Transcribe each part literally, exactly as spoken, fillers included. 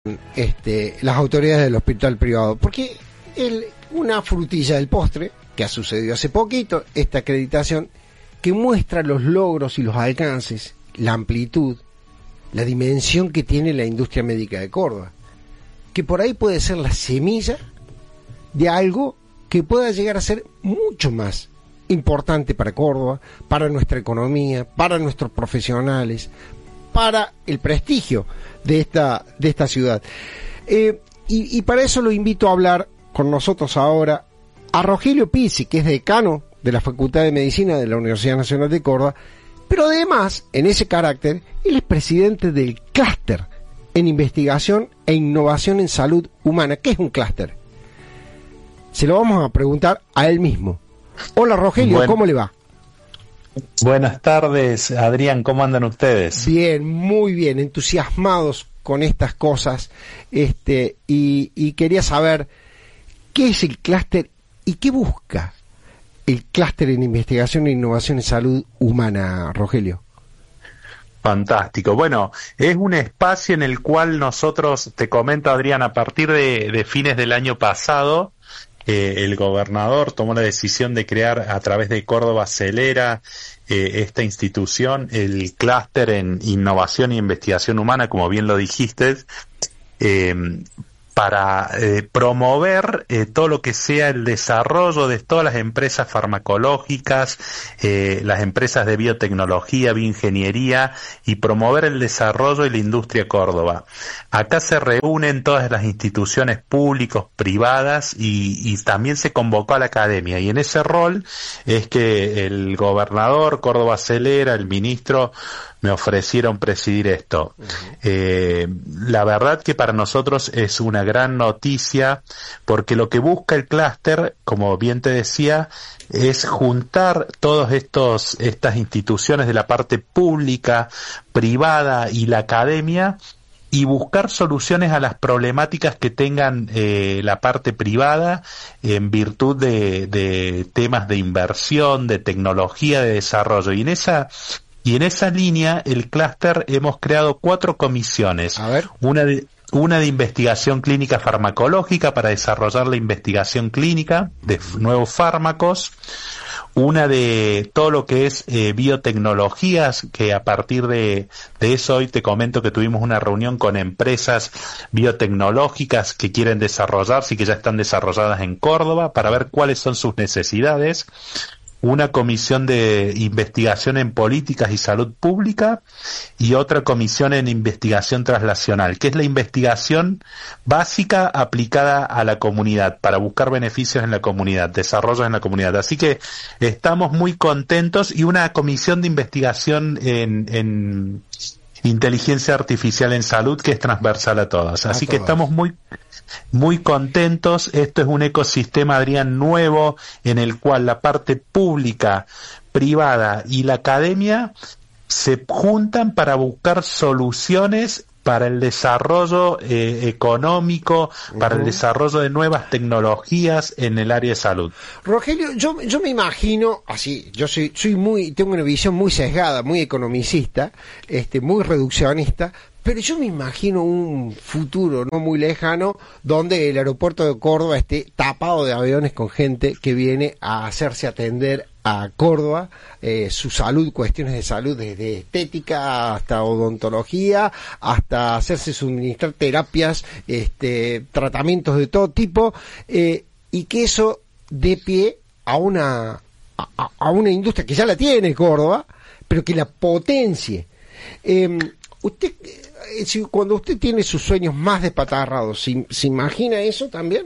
Este, las autoridades del hospital privado, porque el, una frutilla del postre que ha sucedido hace poquito, esta acreditación que muestra los logros y los alcances, la amplitud, la dimensión que tiene la industria médica de Córdoba, que por ahí puede ser la semilla de algo que pueda llegar a ser mucho más importante para Córdoba, para nuestra economía, para nuestros profesionales, para el prestigio de esta de esta ciudad. Eh, y, y para eso lo invito a hablar con nosotros ahora a Rogelio Pizzi, que es decano de la Facultad de Medicina de la Universidad Nacional de Córdoba, pero además, en ese carácter, él es presidente del Clúster en Investigación e Innovación en Salud Humana. ¿Qué es un clúster? Se lo vamos a preguntar a él mismo. Hola Rogelio, bueno. ¿Cómo le va? Buenas tardes, Adrián, ¿cómo andan ustedes? Bien, muy bien, entusiasmados con estas cosas, este, y, y quería saber qué es el clúster y qué busca el Clúster en Investigación e Innovación en Salud Humana, Rogelio. Fantástico. Bueno, es un espacio en el cual nosotros, te comento, Adrián, a partir de, de fines del año pasado, Eh, el gobernador tomó la decisión de crear a través de Córdoba Acelera eh, esta institución, el Clúster en Innovación e Investigación Humana, como bien lo dijiste, eh, para eh, promover eh, todo lo que sea el desarrollo de todas las empresas farmacológicas, eh, las empresas de biotecnología, bioingeniería, y promover el desarrollo y la industria Córdoba. Acá se reúnen todas las instituciones públicas, privadas, y, y también se convocó a la academia, y en ese rol es que el gobernador, Córdoba Acelera, el ministro, me ofrecieron presidir esto. Uh-huh. Eh, la verdad que para nosotros es una gran noticia, porque lo que busca el clúster, como bien te decía, es juntar todas estos estas instituciones de la parte pública, privada y la academia, y buscar soluciones a las problemáticas que tengan eh, la parte privada en virtud de, de temas de inversión, de tecnología, de desarrollo. Y en esa Y en esa línea, el clúster, hemos creado cuatro comisiones. A ver. Una de, una de investigación clínica farmacológica para desarrollar la investigación clínica de f- nuevos fármacos. Una de todo lo que es eh, biotecnologías, que a partir de, de eso hoy te comento que tuvimos una reunión con empresas biotecnológicas que quieren desarrollarse y que ya están desarrolladas en Córdoba para ver cuáles son sus necesidades. Una comisión de investigación en políticas y salud pública, y otra comisión en investigación translacional, que es la investigación básica aplicada a la comunidad, para buscar beneficios en la comunidad, desarrollos en la comunidad. Así que estamos muy contentos, y una comisión de investigación en, en inteligencia artificial en salud, que es transversal a todas. Así a que todas. Estamos muy muy contentos. Esto es un ecosistema, Adrián, nuevo, en el cual la parte pública, privada y la academia se juntan para buscar soluciones para el desarrollo eh, económico, uh-huh. para el desarrollo de nuevas tecnologías en el área de salud. Rogelio, yo yo me imagino, así, yo soy soy muy tengo una visión muy sesgada, muy economicista, este muy reduccionista, pero yo me imagino un futuro no muy lejano donde el aeropuerto de Córdoba esté tapado de aviones con gente que viene a hacerse atender a Córdoba, eh, su salud, cuestiones de salud, desde estética hasta odontología, hasta hacerse suministrar terapias, este, tratamientos de todo tipo, eh, y que eso dé pie a una a, a una industria que ya la tiene Córdoba, pero que la potencie. Eh, usted, eh, si, cuando usted tiene sus sueños más despatarrados, ¿se, ¿se imagina eso también?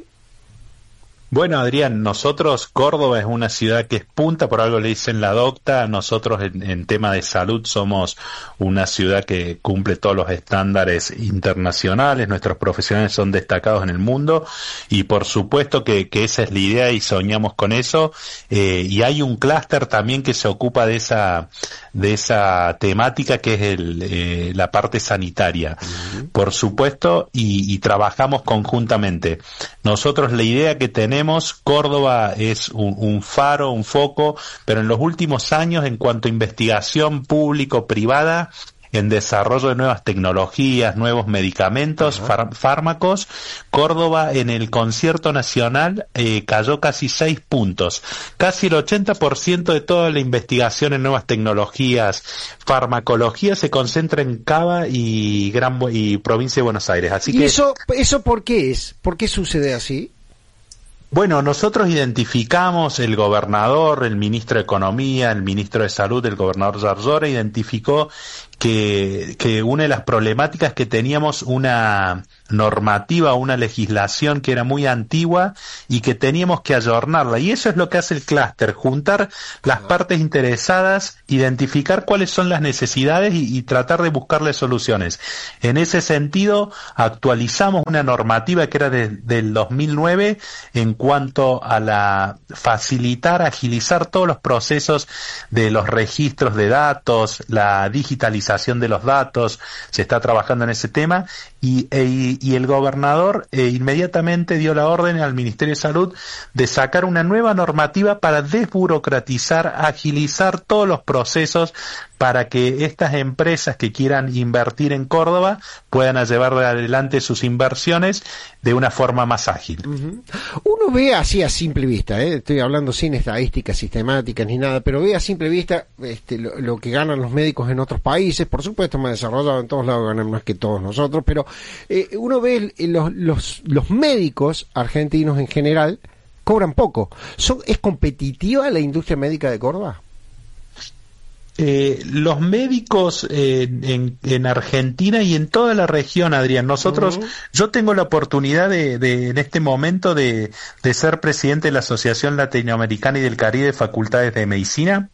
Bueno, Adrián, nosotros, Córdoba es una ciudad que es punta, por algo le dicen la docta. Nosotros en, en tema de salud somos una ciudad que cumple todos los estándares internacionales, nuestros profesionales son destacados en el mundo, y por supuesto que, que esa es la idea y soñamos con eso, eh, y hay un clúster también que se ocupa de esa de esa temática, que es el, eh, la parte sanitaria, uh-huh. por supuesto, y, y trabajamos conjuntamente. Nosotros la idea que tenemos, Córdoba es un, un faro, un foco, pero en los últimos años, en cuanto a investigación público-privada, en desarrollo de nuevas tecnologías, nuevos medicamentos, fár- fármacos. Córdoba en el concierto nacional eh, cayó casi seis puntos. Casi el ochenta por ciento de toda la investigación en nuevas tecnologías, farmacología, se concentra en Cava y Gran Bu- y provincia de Buenos Aires. Así ¿Y que eso, eso por qué es? ¿Por qué sucede así? bueno, nosotros identificamos, el gobernador, el ministro de Economía, el ministro de Salud, el gobernador Zarzora, identificó que, que una de las problemáticas que teníamos una normativa, una legislación que era muy antigua y que teníamos que ayornarla. Y eso es lo que hace el clúster, juntar las partes interesadas, identificar cuáles son las necesidades y, y tratar de buscarle soluciones. En ese sentido, actualizamos una normativa que era de, del dos mil nueve en cuanto a la facilitar, agilizar todos los procesos de los registros de datos, la digitalización de los datos. Se está trabajando en ese tema y, e, y el gobernador eh, inmediatamente dio la orden al Ministerio de Salud de sacar una nueva normativa para desburocratizar, agilizar todos los procesos para que estas empresas que quieran invertir en Córdoba puedan llevar adelante sus inversiones de una forma más ágil. Uh-huh. Uno ve así a simple vista, ¿eh? Estoy hablando sin estadísticas sistemáticas ni nada, pero ve a simple vista este, lo, lo que ganan los médicos en otros países, por supuesto más desarrollados, en todos lados ganan más que todos nosotros, pero eh, uno ve el, los, los, los médicos argentinos en general cobran poco. ¿Son, ¿Es competitiva la industria médica de Córdoba? Eh, los médicos eh, en, en Argentina y en toda la región, Adrián, nosotros, uh-huh. yo tengo la oportunidad de, de en este momento de, de ser presidente de la Asociación Latinoamericana y del Caribe de Facultades de Medicina.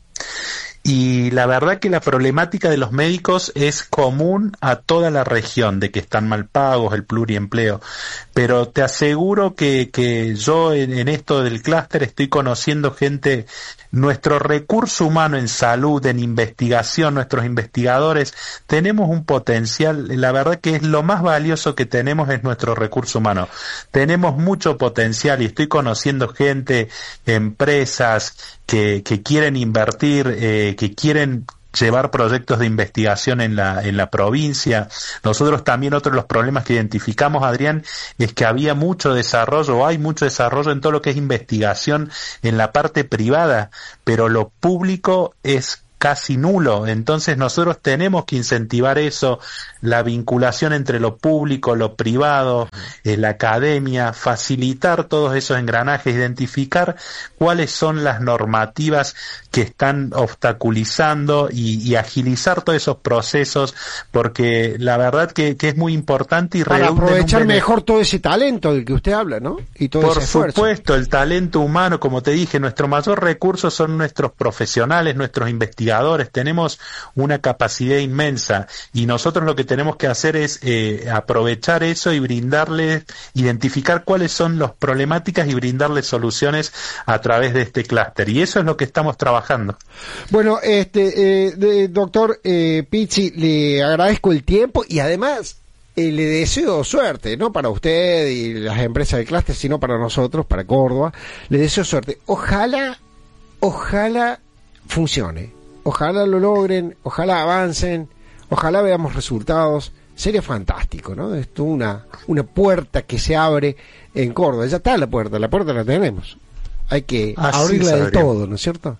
Y la verdad que la problemática de los médicos es común a toda la región, de que están mal pagos, el pluriempleo. Pero te aseguro que, que yo en, en esto del clúster estoy conociendo gente, nuestro recurso humano en salud, en investigación, nuestros investigadores, tenemos un potencial, la verdad que es lo más valioso que tenemos es nuestro recurso humano. Tenemos mucho potencial y estoy conociendo gente, empresas que, que quieren invertir, eh, que quieren llevar proyectos de investigación en la en la provincia. Nosotros también otro de los problemas que identificamos, Adrián, es que había mucho desarrollo, o hay mucho desarrollo en todo lo que es investigación en la parte privada, pero lo público es casi nulo. Entonces nosotros tenemos que incentivar eso, la vinculación entre lo público, lo privado, eh, la academia, facilitar todos esos engranajes, identificar cuáles son las normativas que están obstaculizando y, y agilizar todos esos procesos, porque la verdad que, que es muy importante y para aprovechar mejor todo ese talento del que usted habla, ¿no? Y todo por ese esfuerzo. supuesto, el talento humano, como te dije, nuestro mayor recurso son nuestros profesionales, nuestros investigadores. Tenemos una capacidad inmensa y nosotros lo que tenemos que hacer es eh, aprovechar eso y brindarles, identificar cuáles son las problemáticas y brindarles soluciones a través de este clúster, y eso es lo que estamos trabajando. Bueno, este eh, de, doctor eh, Pizzi, le agradezco el tiempo y además Eh, le deseo suerte, no para usted y las empresas del clúster, sino para nosotros, para Córdoba. Le deseo suerte. Ojalá, ojalá funcione. Ojalá lo logren, ojalá avancen, ojalá veamos resultados. Sería fantástico, ¿no? Esto una una puerta que se abre en Córdoba. Ya está la puerta, la puerta la tenemos. Hay que Así abrirla del todo, ¿no es cierto?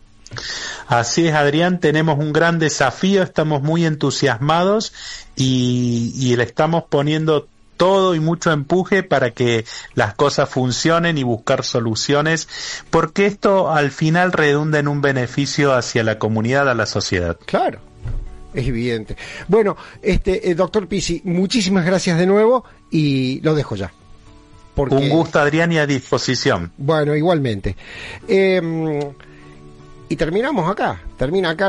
Así es, Adrián, tenemos un gran desafío, estamos muy entusiasmados y, y le estamos poniendo todo y mucho empuje para que las cosas funcionen y buscar soluciones, porque esto al final redunda en un beneficio hacia la comunidad, a la sociedad. Claro, es evidente. Bueno, este eh, doctor Pizzi, muchísimas gracias de nuevo y lo dejo ya. Porque... Un gusto, Adrián, y a disposición. Bueno, igualmente. Eh, y terminamos acá, termina acá.